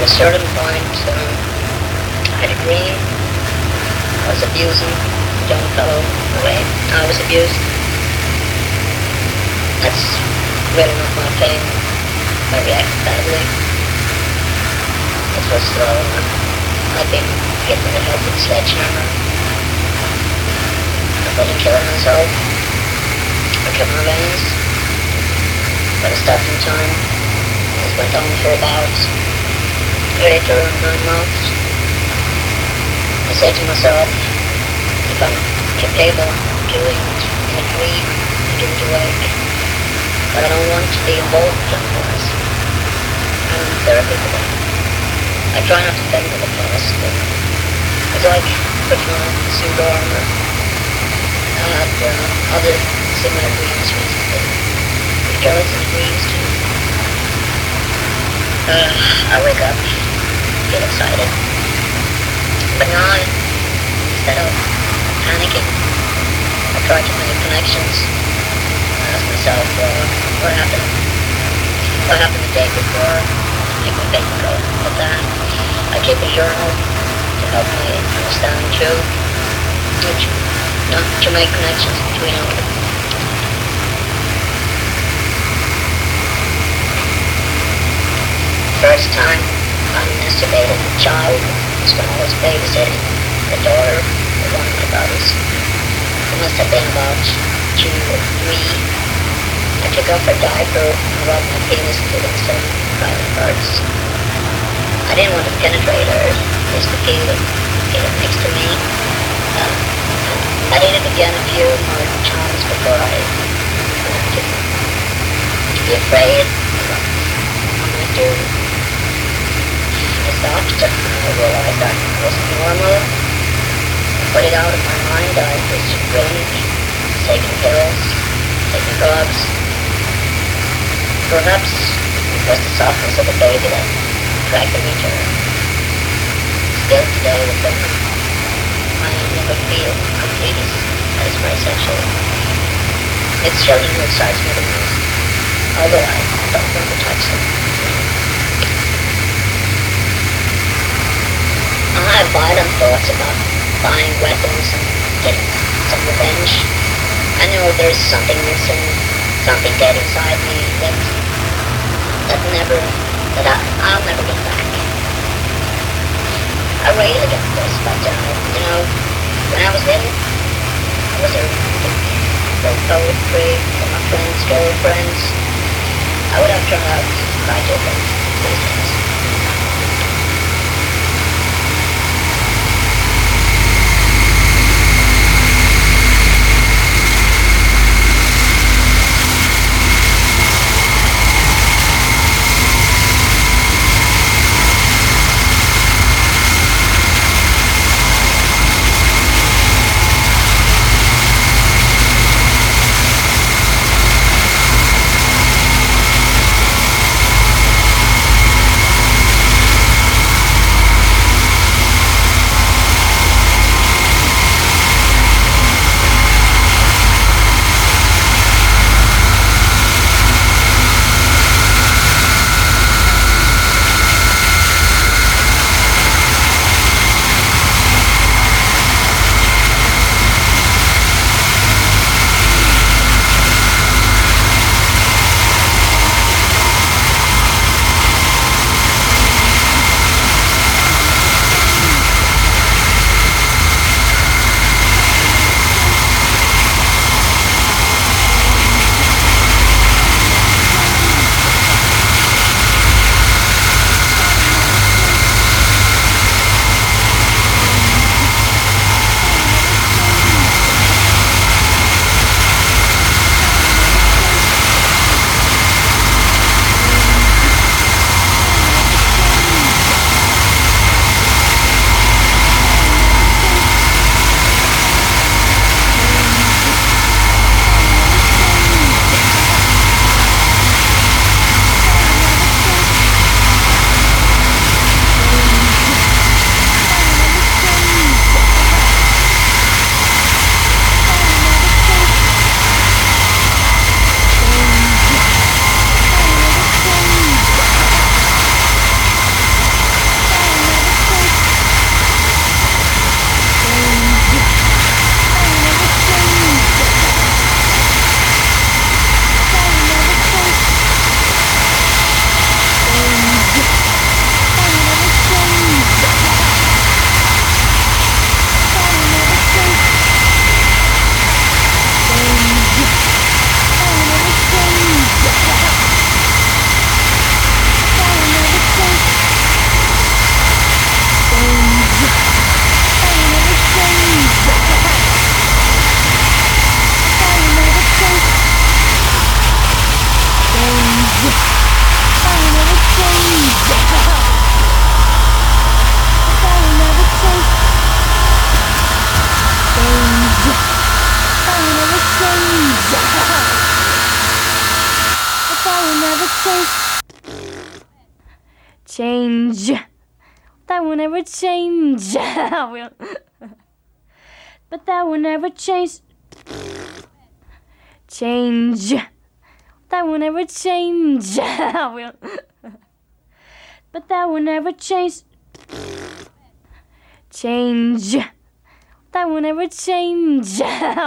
a certain point, I had a dream. I was abusing a young fellow the way I was abused. That's really not my thing. I reacted badly. It was I'd been hit with a head with a sledgehammer. I thought of killing myself. I cut my veins. But I stopped in time. It went on for about 8 or 9 months. I said to myself, if I'm capable of doing it in a dream, I do it awake. But I don't want to be involved otherwise. I'm in therapy for that. I try not to think of the past, but it's like putting on suit armor. I had other similar dreams recently. With girls in dreams too. I wake up, feel excited. But now, instead of panicking, I try to make connections. I ask myself, what happened? What happened the day before? Make me think of that. I keep a journal to help me understand too. To make connections between all of them. First time I masturbated as a child was when I was babysitting the daughter of one of my brothers. It must have been about 2 or 3. I took off her diaper and rubbed my penis into some private parts. I didn't want to penetrate her, just to feel it next to me. I did it again a few more times before I to be afraid of what I might do. I stopped and I realized that it wasn't normal. I put it out of my mind. I was drink, taking pills, taking drugs. Perhaps it was the softness of the baby that attracted me to her. Still today with them, I never feel complete satisfied sexually. It's children who excites me the most, although I don't want to touch them. I have violent thoughts about buying weapons and getting some revenge. I know there's something missing, something dead inside me I'll never get back. I rail against this, but when I was little, I was a wrote poetry for my friends' girlfriends. I would have turned out quite different these days. Change. That will never change. But that will never change. Change. That will never change. But that will never change. Change. That will never change.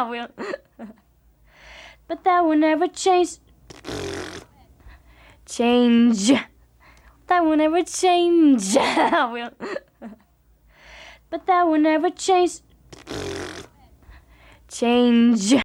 But that will never change. Change. That will never change. But that will never change. Change.